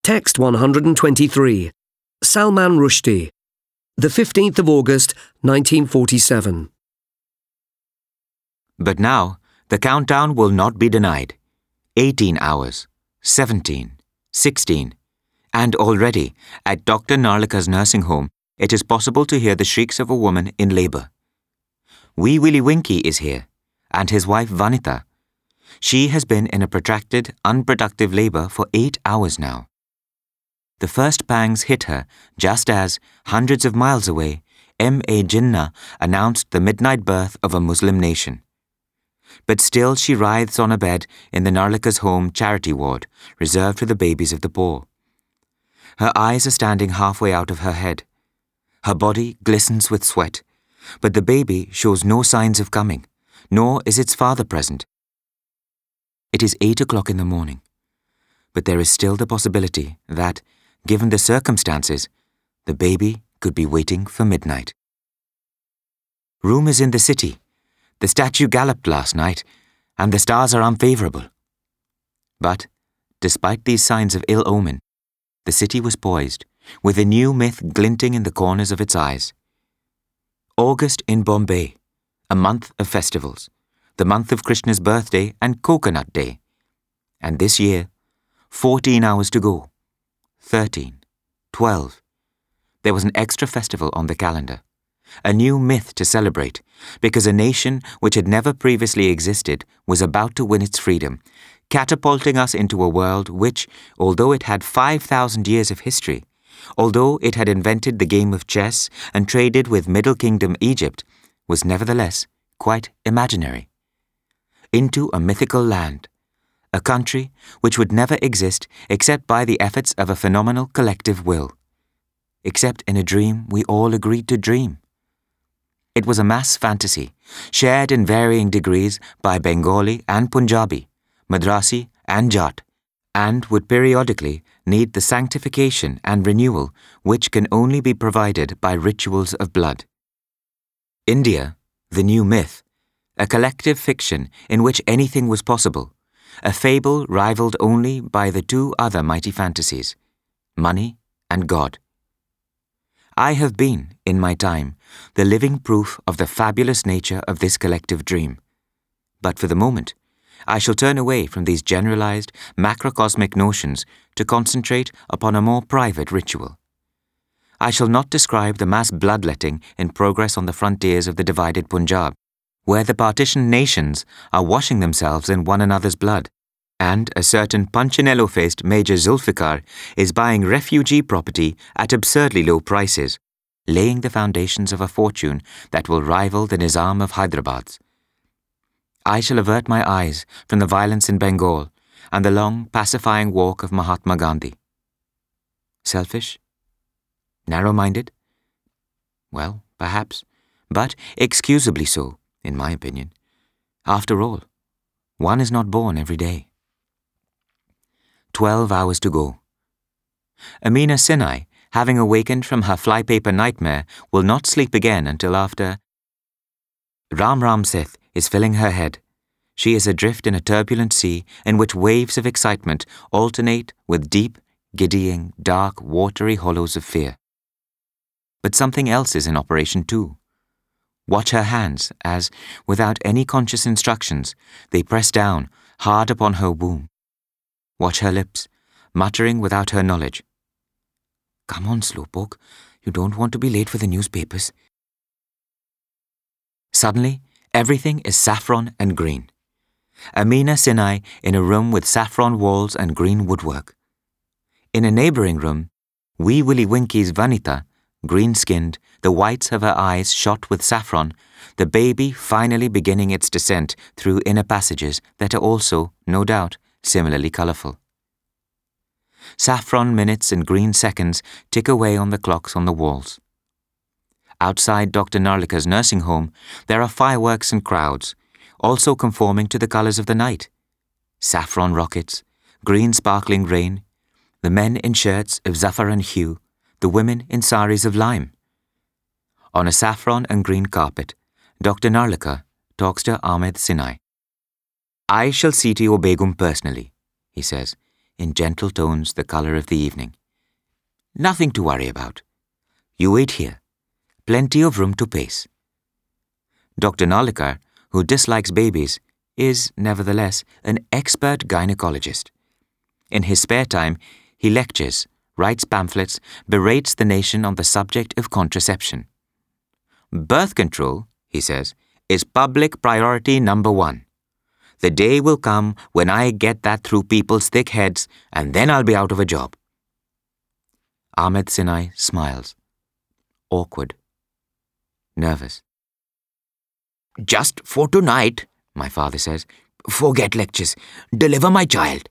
Text 123. Salman Rushdie. The 15th of August, 1947. But now, the countdown will not be denied. 18 hours, 17, 16, and already, at Dr. Narlika's nursing home, it is possible to hear the shrieks of a woman in labour. Wee Willie Winky is here, and his wife Vanitha. She has been in a protracted, unproductive labour for 8 hours now. The first pangs hit her just as, hundreds of miles away, M.A. Jinnah announced the midnight birth of a Muslim nation. But still she writhes on a bed in the Narlika's home charity ward, reserved for the babies of the poor. Her eyes are standing halfway out of her head. Her body glistens with sweat, but the baby shows no signs of coming, nor is its father present. It is 8 o'clock in the morning, but there is still the possibility that, given the circumstances, the baby could be waiting for midnight. Rumours in the city. The statue galloped last night, and the stars are unfavourable. But, despite these signs of ill omen, the city was poised, with a new myth glinting in the corners of its eyes. August in Bombay, a month of festivals, the month of Krishna's birthday and Coconut Day. And this year, 14 hours to go. 13, 12. There was an extra festival on the calendar, a new myth to celebrate, because a nation which had never previously existed was about to win its freedom, catapulting us into a world which, although it had 5,000 years of history, although it had invented the game of chess and traded with Middle Kingdom Egypt, was nevertheless quite imaginary. Into a mythical land, a country which would never exist except by the efforts of a phenomenal collective will, except in a dream we all agreed to dream. It was a mass fantasy, shared in varying degrees by Bengali and Punjabi, Madrasi and Jat, and would periodically need the sanctification and renewal which can only be provided by rituals of blood. India, the new myth, a collective fiction in which anything was possible, a fable rivaled only by the two other mighty fantasies, money and God. I have been, in my time, the living proof of the fabulous nature of this collective dream. But for the moment, I shall turn away from these generalized, macrocosmic notions to concentrate upon a more private ritual. I shall not describe the mass bloodletting in progress on the frontiers of the divided Punjab, where the partitioned nations are washing themselves in one another's blood, and a certain Punchinello-faced Major Zulfikar is buying refugee property at absurdly low prices, laying the foundations of a fortune that will rival the Nizam of Hyderabad's. I shall avert my eyes from the violence in Bengal and the long, pacifying walk of Mahatma Gandhi. Selfish? Narrow-minded? Well, perhaps, but excusably so, in my opinion. After all, one is not born every day. 12 hours to go. Amina Sinai, having awakened from her flypaper nightmare, will not sleep again until after. Ram Seth is filling her head. She is adrift in a turbulent sea in which waves of excitement alternate with deep, giddying, dark, watery hollows of fear. But something else is in operation too. Watch her hands as, without any conscious instructions, they press down hard upon her womb. Watch her lips, muttering without her knowledge. Come on, Slowpoke, you don't want to be late for the newspapers. Suddenly, everything is saffron and green. Amina Sinai in a room with saffron walls and green woodwork. In a neighbouring room, Wee Willie Winky's Vanitha, green-skinned, the whites of her eyes shot with saffron, the baby finally beginning its descent through inner passages that are also, no doubt, similarly colourful. Saffron minutes and green seconds tick away on the clocks on the walls. Outside Dr. Narlika's nursing home, there are fireworks and crowds, also conforming to the colours of the night. Saffron rockets, green sparkling rain, the men in shirts of zaffaran hue, the women in saris of lime. On a saffron and green carpet, Dr. Narlika talks to Ahmed Sinai. I shall see to your Begum personally, he says, in gentle tones the colour of the evening. "Nothing to worry about. You wait here. Plenty of room to pace." Dr. Narlikar, who dislikes babies, is, nevertheless, an expert gynecologist. In his spare time, he lectures, writes pamphlets, berates the nation on the subject of contraception. "Birth control," he says, "is public priority number 1. The day will come when I get that through people's thick heads, and then I'll be out of a job." Ahmed Sinai smiles. Awkward. Nervous. "Just for tonight," my father says. "Forget lectures. Deliver my child."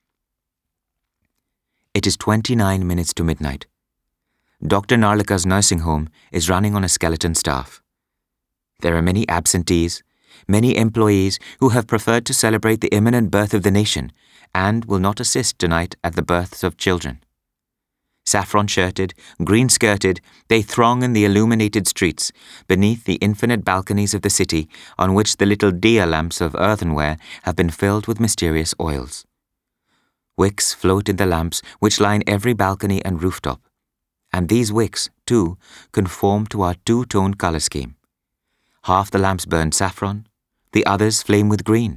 It is 29 minutes to midnight. Dr. Narlikar's nursing home is running on a skeleton staff. There are many absentees, many employees who have preferred to celebrate the imminent birth of the nation and will not assist tonight at the births of children. Saffron-shirted, green-skirted, they throng in the illuminated streets, beneath the infinite balconies of the city on which the little dia lamps of earthenware have been filled with mysterious oils. Wicks float in the lamps which line every balcony and rooftop, and these wicks, too, conform to our two-tone colour scheme. Half the lamps burn saffron, the others flame with green.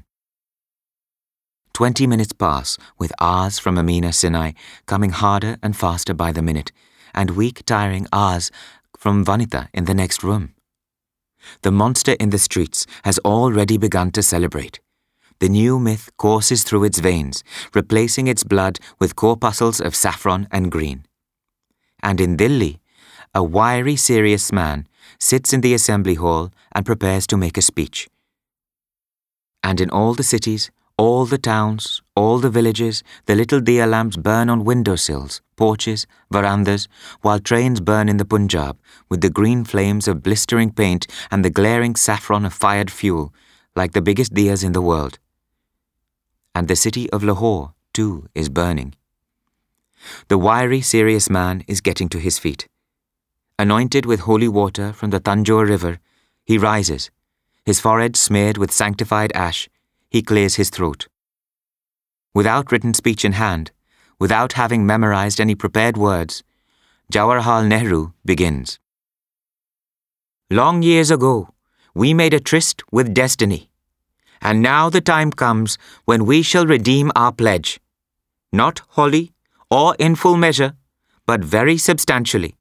20 minutes pass, with ahs from Amina Sinai coming harder and faster by the minute, and weak, tiring ahs from Vanita in the next room. The monster in the streets has already begun to celebrate. The new myth courses through its veins, replacing its blood with corpuscles of saffron and green. And in Delhi, a wiry, serious man sits in the assembly hall and prepares to make a speech. And in all the cities, all the towns, all the villages, the little dia lamps burn on windowsills, porches, verandas, while trains burn in the Punjab with the green flames of blistering paint and the glaring saffron of fired fuel, like the biggest diyas in the world. And the city of Lahore, too, is burning. The wiry, serious man is getting to his feet. Anointed with holy water from the Tanjore River, he rises, his forehead smeared with sanctified ash. He clears his throat. Without written speech in hand, without having memorized any prepared words, Jawaharlal Nehru begins. "Long years ago, we made a tryst with destiny, and now the time comes when we shall redeem our pledge, not wholly or in full measure, but very substantially."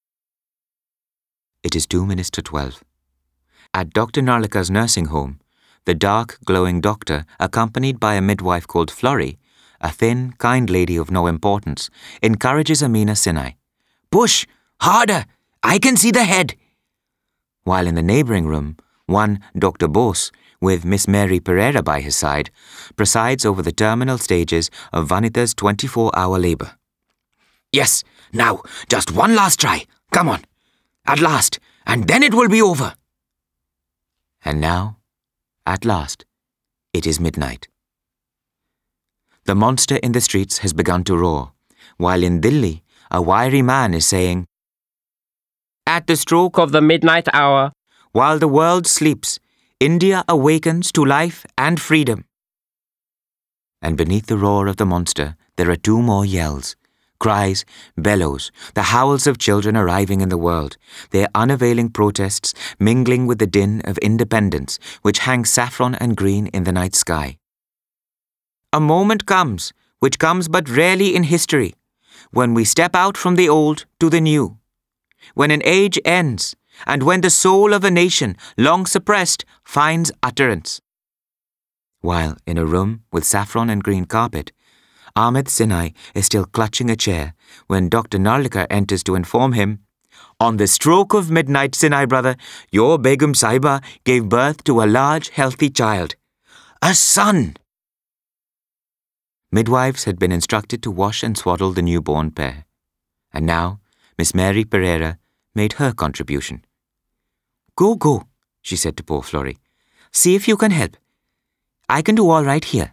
It is 2 minutes to 12. At Dr. Narlikar's nursing home, the dark, glowing doctor, accompanied by a midwife called Florrie, a thin, kind lady of no importance, encourages Amina Sinai. "Push! Harder! I can see the head!" While in the neighbouring room, one Dr. Bose, with Miss Mary Pereira by his side, presides over the terminal stages of Vanita's 24-hour labour. "Yes, now, just one last try. Come on. At last, and then it will be over." And now, at last, it is midnight. The monster in the streets has begun to roar, while in Delhi, a wiry man is saying, "At the stroke of the midnight hour, while the world sleeps, India awakens to life and freedom." And beneath the roar of the monster, there are 2 more yells, cries, bellows, the howls of children arriving in the world, their unavailing protests mingling with the din of independence which hangs saffron and green in the night sky. A moment comes, which comes but rarely in history, when we step out from the old to the new, when an age ends, and when the soul of a nation, long suppressed, finds utterance. While in a room with saffron and green carpet, Ahmed Sinai is still clutching a chair when Dr. Narlikar enters to inform him, "On the stroke of midnight, Sinai brother, your Begum Sahiba gave birth to a large, healthy child. A son!" Midwives had been instructed to wash and swaddle the newborn pair. And now, Miss Mary Pereira made her contribution. Go, she said to poor Florrie. "See if you can help. I can do all right here."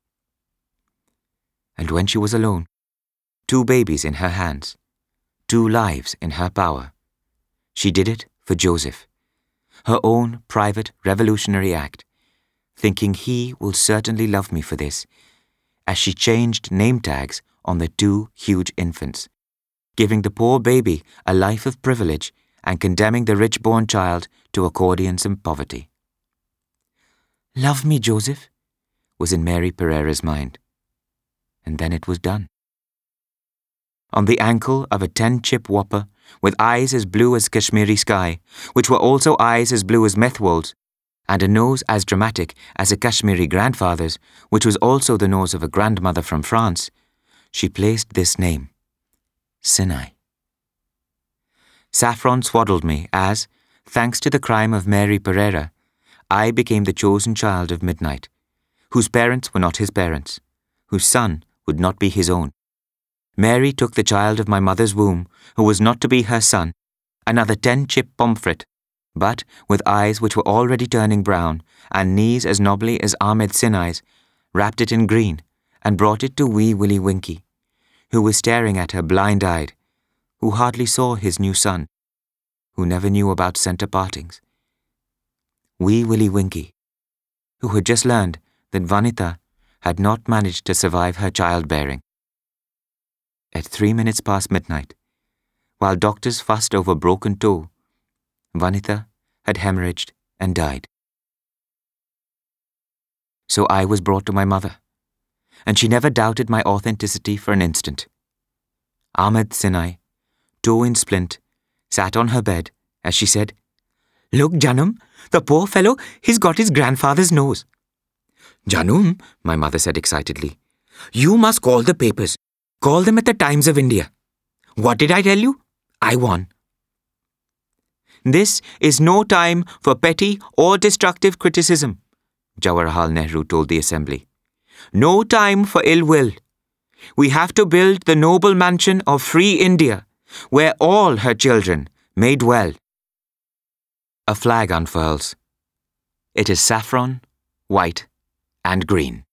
And when she was alone, 2 babies in her hands, 2 lives in her power, she did it for Joseph, her own private revolutionary act, thinking he will certainly love me for this, as she changed name tags on the two huge infants, giving the poor baby a life of privilege and condemning the rich-born child to accordions and poverty. "Love me, Joseph," was in Mary Pereira's mind. And then it was done. On the ankle of a 10-chip whopper, with eyes as blue as Kashmiri sky, which were also eyes as blue as Methwold's, and a nose as dramatic as a Kashmiri grandfather's, which was also the nose of a grandmother from France, she placed this name, Sinai. Saffron swaddled me as, thanks to the crime of Mary Pereira, I became the chosen child of midnight, whose parents were not his parents, whose son would not be his own. Mary took the child of my mother's womb, who was not to be her son, another 10-chip pomfret, but with eyes which were already turning brown and knees as knobbly as Ahmed Sinai's, wrapped it in green and brought it to wee Willie Winkie, who was staring at her blind-eyed, who hardly saw his new son, who never knew about centre partings. Wee Willie Winkie, who had just learned that Vanitha had not managed to survive her childbearing. At 3 minutes past midnight, while doctors fussed over broken toe, Vanitha had hemorrhaged and died. So I was brought to my mother, and she never doubted my authenticity for an instant. Ahmed Sinai, toe in splint, sat on her bed as she said, "Look, Janum, the poor fellow, he's got his grandfather's nose." "Janum," my mother said excitedly, "you must call the papers. Call them at the Times of India. What did I tell you? I won." "This is no time for petty or destructive criticism," Jawaharlal Nehru told the assembly. "No time for ill will. We have to build the noble mansion of free India, where all her children may dwell." A flag unfurls. It is saffron, white, and green.